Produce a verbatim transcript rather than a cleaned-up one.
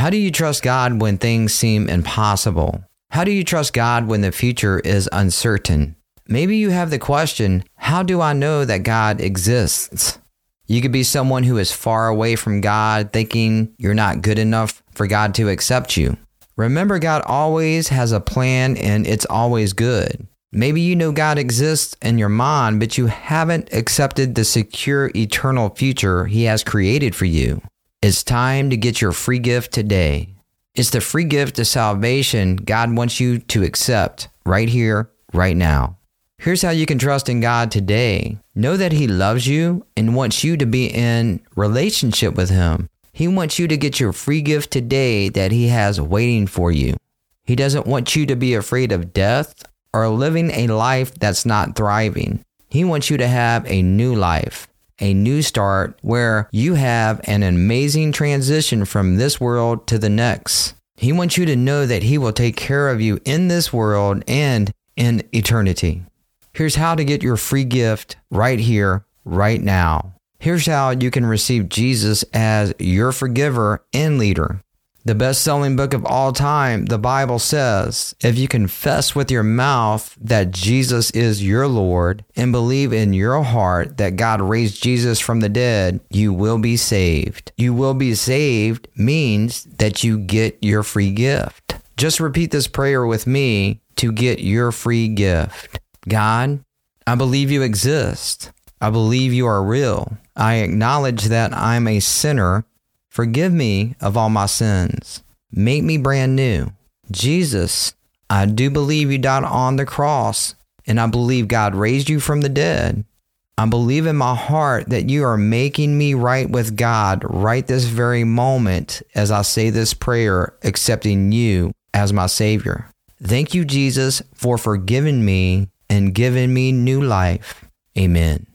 How do you trust God when things seem impossible? How do you trust God when the future is uncertain? Maybe you have the question, how do I know that God exists? You could be someone who is far away from God, thinking you're not good enough for God to accept you. Remember, God always has a plan and it's always good. Maybe you know God exists in your mind, but you haven't accepted the secure eternal future He has created for you. It's time to get your free gift today. It's the free gift of salvation God wants you to accept right here, right now. Here's how you can trust in God today. Know that He loves you and wants you to be in relationship with Him. He wants you to get your free gift today that He has waiting for you. He doesn't want you to be afraid of death or living a life that's not thriving. He wants you to have a new life, a new start where you have an amazing transition from this world to the next. He wants you to know that He will take care of you in this world and in eternity. Here's how to get your free gift right here, right now. Here's how you can receive Jesus as your forgiver and leader. The best-selling book of all time, the Bible says, if you confess with your mouth that Jesus is your Lord and believe in your heart that God raised Jesus from the dead, you will be saved. You will be saved means that you get your free gift. Just repeat this prayer with me to get your free gift. God, I believe you exist. I believe you are real. I acknowledge that I'm a sinner. Forgive me of all my sins. Make me brand new. Jesus, I do believe you died on the cross, and I believe God raised you from the dead. I believe in my heart that you are making me right with God right this very moment as I say this prayer, accepting you as my Savior. Thank you, Jesus, for forgiving me and giving me new life. Amen.